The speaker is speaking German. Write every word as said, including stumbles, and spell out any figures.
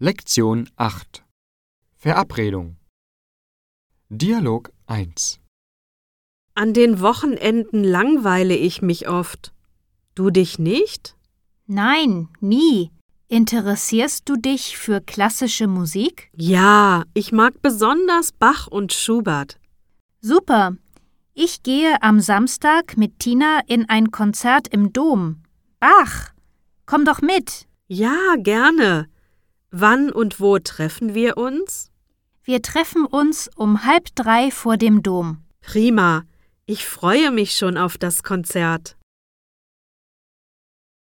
Lektion acht. Verabredung. Dialog eins. An den Wochenenden langweile ich mich oft. Du dich nicht? Nein, nie. Interessierst du dich für klassische Musik? Ja, ich mag besonders Bach und Schubert. Super. Ich gehe am Samstag mit Tina in ein Konzert im Dom. Bach, komm doch mit. Ja, gerne. Wann und wo treffen wir uns? Wir treffen uns um halb drei vor dem Dom. Prima. Ich freue mich schon auf das Konzert.